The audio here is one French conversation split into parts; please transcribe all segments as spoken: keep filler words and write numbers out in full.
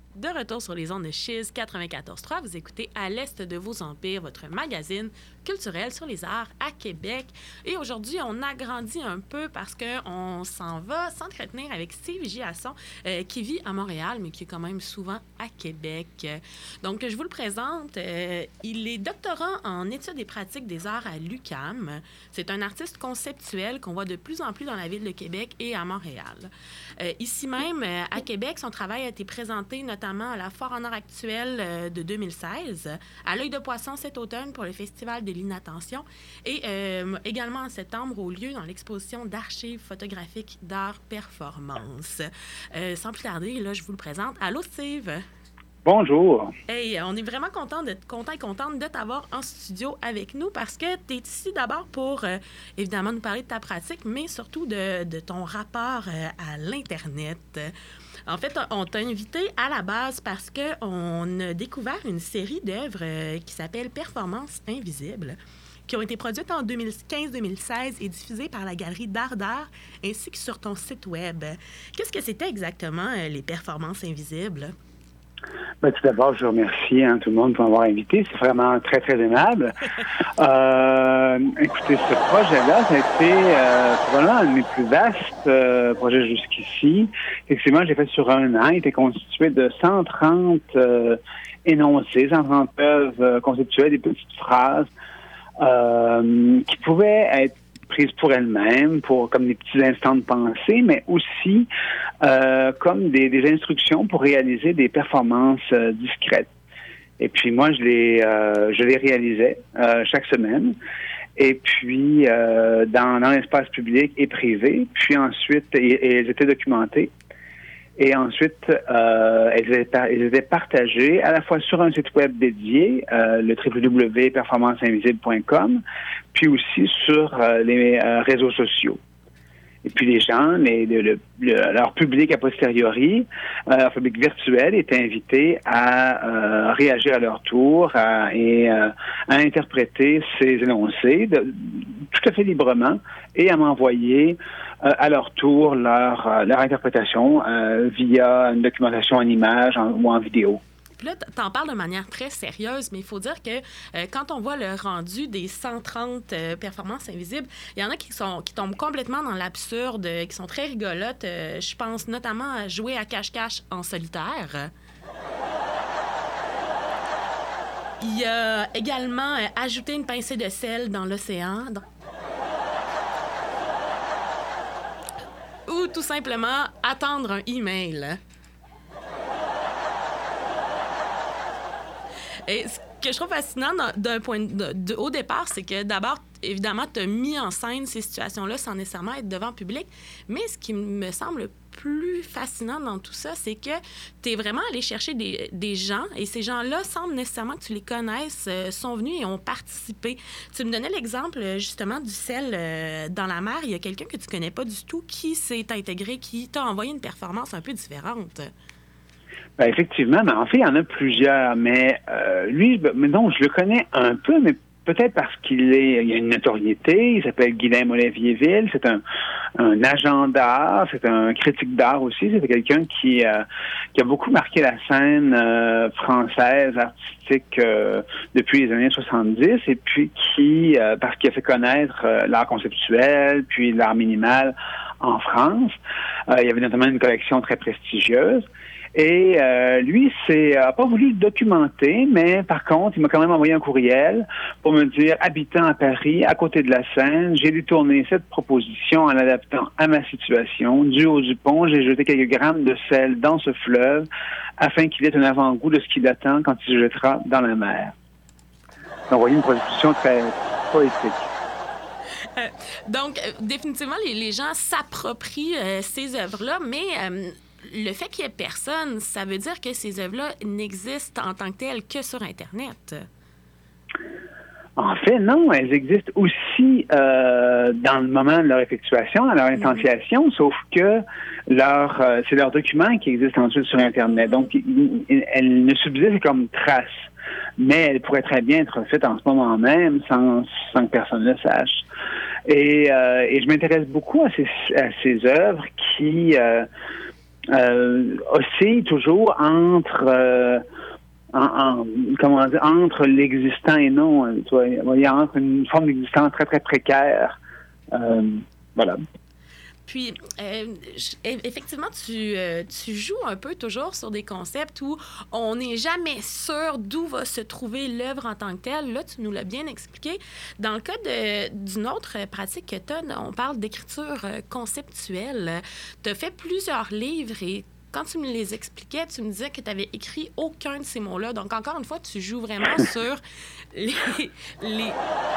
De retour sur les ondes de Chiz quatre-vingt-quatorze trois, vous écoutez À l'Est de vos empires, votre magazine culturel sur les arts à Québec. Et aujourd'hui, on agrandit un peu parce qu'on s'en va s'entretenir avec Steve Giasson, euh, qui vit à Montréal, mais qui est quand même souvent à Québec. Donc, je vous le présente. Euh, il est doctorant en études et pratiques des arts à l'U Q A M. C'est un artiste conceptuel qu'on voit de plus en plus dans la ville de Québec et à Montréal. Euh, ici même, euh, à Québec, son travail a été présenté notamment à la Foire en art actuelle euh, de deux mille seize, à l'Œil de Poisson cet automne pour le Festival de l'Inattention et euh, également en septembre au lieu dans l'exposition d'archives photographiques d'art performance. Euh, sans plus tarder, là, je vous le présente. Allô, Steve? Bonjour. Hey, on est vraiment content de, content et contente de t'avoir en studio avec nous parce que tu es ici d'abord pour, euh, évidemment, nous parler de ta pratique, mais surtout de, de ton rapport euh, à l'Internet. En fait, on t'a invité à la base parce qu'on a découvert une série d'œuvres euh, qui s'appelle Performance invisible, qui ont été produites en deux mille quinze deux mille seize et diffusées par la Galerie d'Art d'Art ainsi que sur ton site Web. Qu'est-ce que c'était exactement, euh, les Performances invisibles? Ben, tout d'abord, je remercie hein, tout le monde pour m'avoir invité. C'est vraiment très, très aimable. euh, écoutez, ce projet-là, ça a été euh, probablement un de mes plus vastes euh, projets jusqu'ici. Effectivement, je l'ai fait sur un an. Il était constitué de cent trente euh, énoncés, cent trente œuvres euh, conceptuelles, des petites phrases euh, qui pouvaient être prises pour elles-mêmes, pour comme des petits instants de pensée, mais aussi euh, comme des, des instructions pour réaliser des performances euh, discrètes. Et puis moi, je les euh, je les réalisais euh, chaque semaine. Et puis euh, dans, dans l'espace public et privé. Puis ensuite, et, et elles étaient documentées. Et ensuite, euh, elles, étaient, elles étaient partagées à la fois sur un site web dédié, euh, le w w w point performance invisible point com, puis aussi sur euh, les euh, réseaux sociaux. Et puis les gens, les, le, le, le, leur public a posteriori, euh, leur public virtuel est invité à euh, réagir à leur tour à, et euh, à interpréter ces énoncés de, tout à fait librement et à m'envoyer euh, à leur tour leur, euh, leur interprétation euh, via une documentation en images en, ou en vidéo. Puis là, t'en parles de manière très sérieuse, mais il faut dire que euh, quand on voit le rendu des cent trente euh, performances invisibles, il y en a qui sont qui tombent complètement dans l'absurde, euh, qui sont très rigolotes. Euh, je pense notamment à jouer à cache-cache en solitaire. Il y a également euh, ajouter une pincée de sel dans l'océan. Dans... Ou tout simplement attendre un email. Et ce que je trouve fascinant d'un point de, de, au départ, c'est que d'abord, évidemment, tu as mis en scène ces situations-là sans nécessairement être devant le public. Mais ce qui me semble le plus fascinant dans tout ça, c'est que tu es vraiment allé chercher des, des gens et ces gens-là semblent nécessairement que tu les connaisses, euh, sont venus et ont participé. Tu me donnais l'exemple justement du sel euh, dans la mer. Il y a quelqu'un que tu connais pas du tout qui s'est intégré, qui t'a envoyé une performance un peu différente. Ben effectivement, mais en fait, il y en a plusieurs. Mais euh, lui, mais non, je le connais un peu, mais peut-être parce qu'il est, il a une notoriété. Il s'appelle Guilhem Olivier-Ville. C'est un, un agent d'art. C'est un critique d'art aussi. C'est quelqu'un qui, euh, qui a beaucoup marqué la scène euh, française artistique euh, depuis les années soixante-dix. Et puis qui, euh, parce qu'il a fait connaître euh, l'art conceptuel, puis l'art minimal en France. Euh, il y avait notamment une collection très prestigieuse. Et euh, lui, c'est a pas voulu le documenter, mais par contre, il m'a quand même envoyé un courriel pour me dire, habitant à Paris, à côté de la Seine, j'ai détourné cette proposition en l'adaptant à ma situation. Du haut du pont, j'ai jeté quelques grammes de sel dans ce fleuve afin qu'il ait un avant-goût de ce qui l'attend quand il se jettera dans la mer. Donc, vous voyez une proposition très poétique. Euh, donc, euh, définitivement, les, les gens s'approprient euh, ces œuvres-là, mais... Euh, le fait qu'il n'y ait personne, ça veut dire que ces œuvres-là n'existent en tant que telles que sur Internet. En fait, non, elles existent aussi euh, dans le moment de leur effectuation, dans leur instantiation, mm-hmm. sauf que leur, euh, c'est leur document qui existe ensuite sur Internet. Donc, elles ne subsistent comme traces, mais elles pourraient très bien être faites en ce moment même sans, sans que personne ne le sache. Et, euh, et je m'intéresse beaucoup à ces, à ces œuvres qui... Euh, euh, oscille toujours entre euh, en, en, comment dire, entre l'existant et non. Hein, tu vois, il y a entre une forme d'existence très, très précaire. Euh, voilà. Puis, euh, effectivement, tu, euh, tu joues un peu toujours sur des concepts où on n'est jamais sûr d'où va se trouver l'œuvre en tant que telle. Là, tu nous l'as bien expliqué. Dans le cas de, d'une autre pratique que tu as, on parle d'écriture conceptuelle. Tu as fait plusieurs livres et quand tu me les expliquais, tu me disais que tu avais écrit aucun de ces mots-là. Donc, encore une fois, tu joues vraiment sur les... les...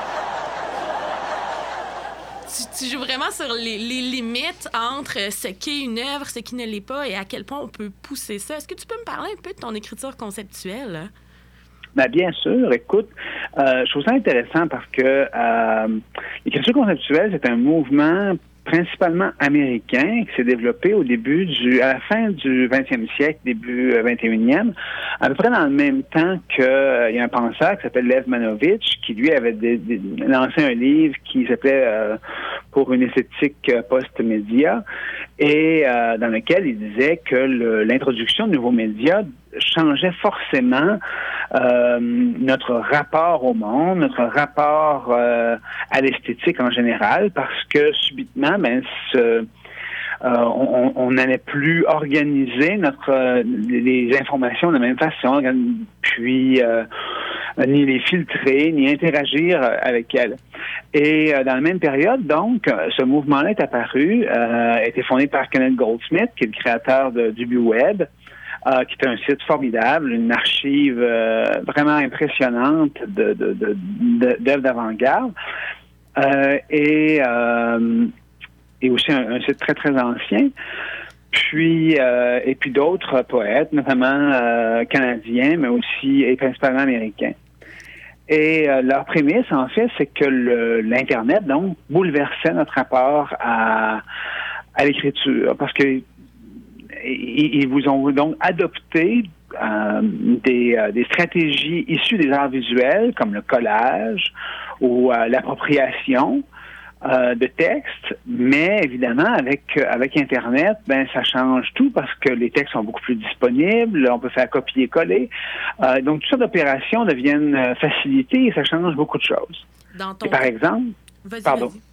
Tu, tu joues vraiment sur les, les limites entre ce qu'est une œuvre, ce qui ne l'est pas et à quel point on peut pousser ça. Est-ce que tu peux me parler un peu de ton écriture conceptuelle? Ben, bien sûr. Écoute, euh, je trouve ça intéressant parce que euh, l'écriture conceptuelle, c'est un mouvement principalement américain qui s'est développé au début du, à la fin du vingtième siècle, début vingt et unième, à peu près dans le même temps qu'il euh, y a un penseur qui s'appelle Lev Manovitch, qui lui avait des, des, lancé un livre qui s'appelait euh, Pour une esthétique post-média, et euh, dans lequel il disait que le, l'introduction de nouveaux médias changeait forcément euh, notre rapport au monde, notre rapport euh, à l'esthétique en général, parce que subitement, ben, ce, euh, on, on n'allait plus organiser notre euh, les informations de la même façon, puis euh, ni les filtrer, ni interagir avec elles. Et euh, dans la même période, donc, ce mouvement-là est apparu, euh, a été fondé par Kenneth Goldsmith, qui est le créateur de, du Web. Euh, qui est un site formidable, une archive euh, vraiment impressionnante de, de, de, de, d'œuvres d'avant-garde, euh, et, euh, et aussi un, un site très, très ancien. Puis, euh, et puis d'autres poètes, notamment euh, canadiens, mais aussi et principalement américains. Et euh, leur prémisse, en fait, c'est que le, l'Internet, donc, bouleversait notre rapport à, à l'écriture, parce que ils vous ont donc adopté euh, des, euh, des stratégies issues des arts visuels, comme le collage ou euh, l'appropriation euh, de textes, mais évidemment, avec, avec Internet, ben ça change tout parce que les textes sont beaucoup plus disponibles, on peut faire copier-coller. Euh, donc, toutes sortes d'opérations deviennent facilitées et ça change beaucoup de choses. Dans ton... Et par exemple... Vas-y, pardon. vas-y.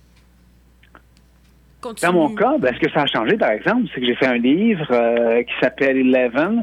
Continue. Dans mon cas, ben, ce que ça a changé, par exemple, c'est que j'ai fait un livre euh, qui s'appelle Eleven,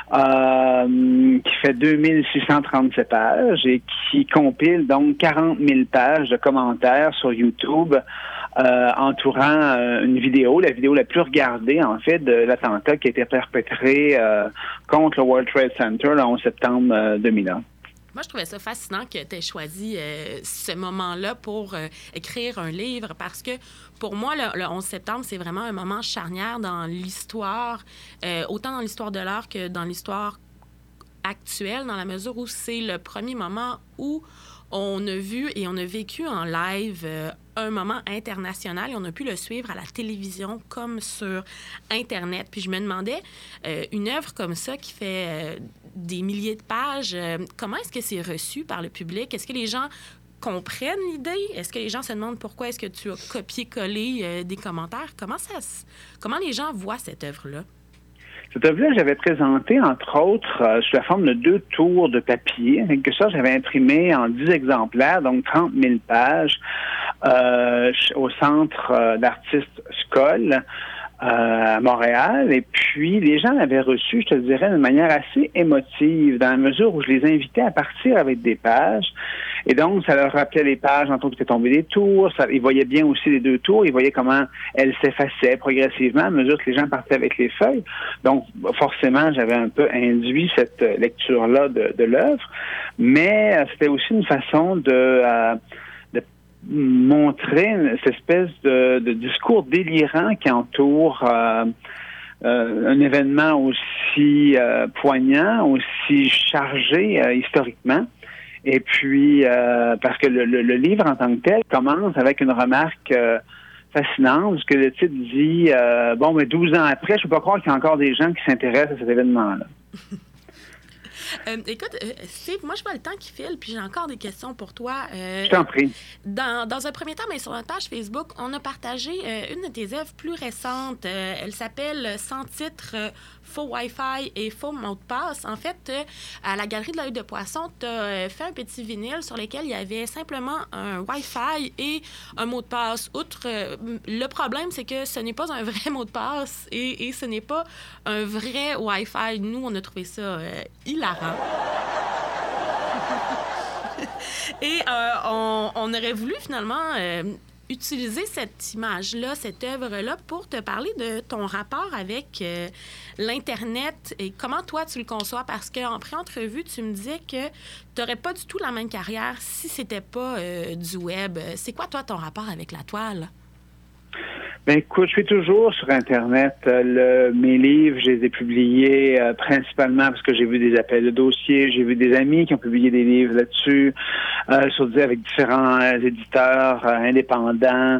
euh, qui fait deux mille six cent trente-sept pages et qui compile donc quarante mille pages de commentaires sur YouTube euh, entourant euh, une vidéo, la vidéo la plus regardée, en fait, de l'attentat qui a été perpétré euh, contre le World Trade Center le onze septembre euh, deux mille un. Moi, je trouvais ça fascinant que tu aies choisi euh, ce moment-là pour euh, écrire un livre parce que pour moi, le, le onze septembre, c'est vraiment un moment charnière dans l'histoire, euh, autant dans l'histoire de l'art que dans l'histoire actuelle, dans la mesure où c'est le premier moment où on a vu et on a vécu en live euh, un moment international et on a pu le suivre à la télévision comme sur Internet. Puis je me demandais, euh, une œuvre comme ça qui fait euh, des milliers de pages, euh, comment est-ce que c'est reçu par le public? Est-ce que les gens comprennent l'idée? Est-ce que les gens se demandent pourquoi est-ce que tu as copié-collé euh, des commentaires? Comment ça, comment les gens voient cette œuvre-là? Cette œuvre-là, j'avais présenté, entre autres, euh, sous la forme de deux tours de papier. Avec que ça, j'avais imprimé en dix exemplaires, donc trente mille pages, euh, au Centre euh, d'artistes Skoll, Euh, à Montréal, et puis les gens l'avaient reçu, je te dirais, de manière assez émotive, dans la mesure où je les invitais à partir avec des pages, et donc ça leur rappelait les pages dont étaient tombées des tours, ça, ils voyaient bien aussi les deux tours, ils voyaient comment elles s'effaçaient progressivement à mesure que les gens partaient avec les feuilles, donc forcément j'avais un peu induit cette lecture-là de, de l'œuvre, mais euh, c'était aussi une façon de... Euh, montrer cette espèce de, de discours délirant qui entoure euh, euh, un événement aussi euh, poignant, aussi chargé euh, historiquement. Et puis, euh, parce que le, le, le livre en tant que tel commence avec une remarque euh, fascinante, parce que le titre dit euh, « Bon, mais douze ans après, je ne peux pas croire qu'il y a encore des gens qui s'intéressent à cet événement-là. » Euh, écoute, euh, Steve, moi, je vois le temps qui file, puis j'ai encore des questions pour toi. Euh, Je t'en prie. Dans, dans un premier temps, mais sur notre page Facebook, on a partagé euh, une de tes œuvres plus récentes. Euh, elle s'appelle Sans titre, euh, faux Wi-Fi et faux mot de passe. En fait, euh, à la Galerie de l'œil de poisson, tu as euh, fait un petit vinyle sur lequel il y avait simplement un Wi-Fi et un mot de passe. Outre, euh, le problème, c'est que ce n'est pas un vrai mot de passe et, et ce n'est pas un vrai Wi-Fi. Nous, on a trouvé ça euh, hilarant. Et euh, on, on aurait voulu finalement euh, utiliser cette image-là, cette œuvre-là, pour te parler de ton rapport avec euh, l'Internet et comment toi tu le conçois. Parce qu'en pré-entrevue, tu me disais que tu n'aurais pas du tout la même carrière si c'était pas euh, du web. C'est quoi, toi, ton rapport avec la toile? Ben écoute, je suis toujours sur Internet. Euh, le, mes livres, je les ai publiés euh, principalement parce que j'ai vu des appels de dossiers, j'ai vu des amis qui ont publié des livres là-dessus, euh, sur avec différents euh, éditeurs euh, indépendants.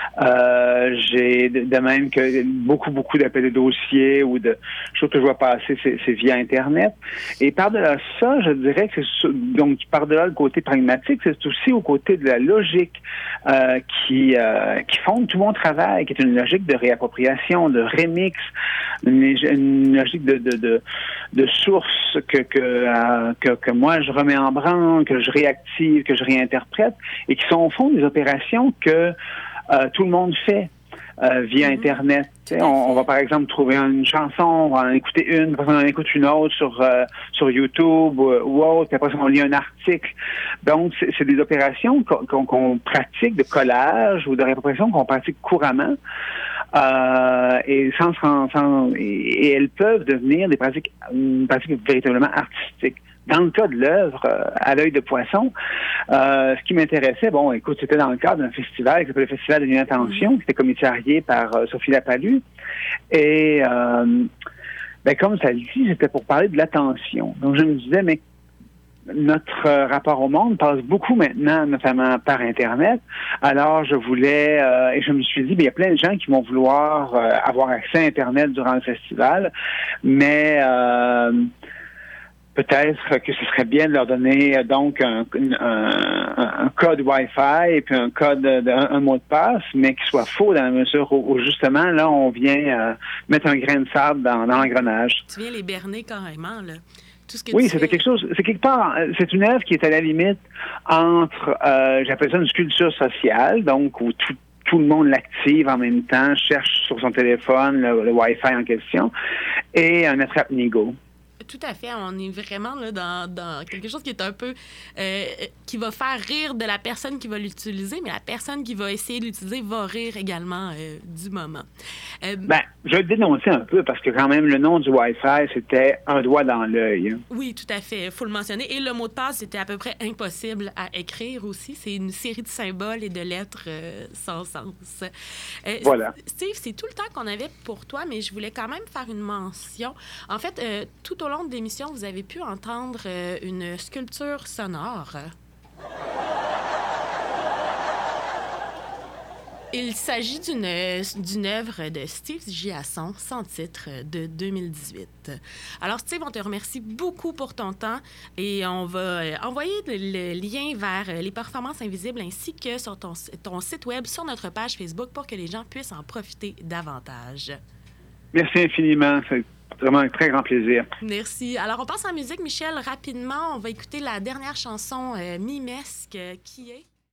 Euh, j'ai de, de même que beaucoup, beaucoup d'appels de dossiers ou de choses que je vois passer, c'est, c'est via Internet. Et par-delà ça, je dirais que c'est donc par-delà le côté pragmatique, c'est aussi au côté de la logique euh, qui, euh, qui fonde tout mon travail, qui est une logique de réappropriation, de remix, une, une logique de, de, de, de source que, que, euh, que, que moi je remets en branle, que je réactive, que je réinterprète, et qui sont au fond des opérations que euh, tout le monde fait euh, via mm-hmm. Internet. On, on va par exemple trouver une chanson, on va en écouter une, après on en écoute une autre sur euh, sur YouTube ou, ou autre, puis après on lit un article. Donc, c'est, c'est des opérations qu'on, qu'on, qu'on pratique de collage ou de réappropriation qu'on pratique couramment. Euh, et sans, sans, sans et, et elles peuvent devenir des pratiques, une pratique véritablement artistique. Dans le cas de l'œuvre, euh, à l'œil de poisson, euh, ce qui m'intéressait, bon, écoute, c'était dans le cadre d'un festival qui s'appelle le Festival de l'Inattention, qui était commissarié par euh, Sophie Lapalus. Et, euh, ben, comme ça le dit, c'était pour parler de l'attention. Donc, je me disais, mais notre euh, rapport au monde passe beaucoup maintenant, notamment par Internet. Alors, je voulais, euh, et je me suis dit, bien, il y a plein de gens qui vont vouloir euh, avoir accès à Internet durant le festival, mais... Euh, peut-être que ce serait bien de leur donner donc un, un, un code Wi-Fi et puis un code, de, un, un mot de passe, mais qui soit faux dans la mesure où, où justement, là, on vient euh, mettre un grain de sable dans, dans l'engrenage. Tu viens les berner carrément, là. Tout ce que oui, tu c'était fais... quelque chose, c'est quelque part, c'est une œuvre qui est à la limite entre, euh, j'appelle ça une sculpture sociale, donc où tout tout le monde l'active en même temps, cherche sur son téléphone le, le Wi-Fi en question, et un attrape-nigo. Tout à fait. On est vraiment là, dans, dans quelque chose qui est un peu... Euh, qui va faire rire de la personne qui va l'utiliser, mais la personne qui va essayer de l'utiliser va rire également euh, du moment. Euh, ben, je vais le dénoncer un peu parce que quand même, le nom du Wi-Fi, c'était un doigt dans l'œil. Oui, tout à fait. Il faut le mentionner. Et le mot de passe, c'était à peu près impossible à écrire aussi. C'est une série de symboles et de lettres euh, sans sens. Euh, voilà. Steve, c'est tout le temps qu'on avait pour toi, mais je voulais quand même faire une mention. En fait, euh, tout au long de l'émission, vous avez pu entendre euh, une sculpture sonore. Il s'agit d'une, d'une œuvre de Steve Giasson, sans titre, de deux mille dix-huit. Alors, Steve, on te remercie beaucoup pour ton temps et on va envoyer le lien vers les performances invisibles ainsi que sur ton, ton site web, sur notre page Facebook, pour que les gens puissent en profiter davantage. Merci infiniment. C'est vraiment un très grand plaisir. Merci. Alors, on passe en musique, Michel, rapidement. On va écouter la dernière chanson, euh, Mimesque, qui est...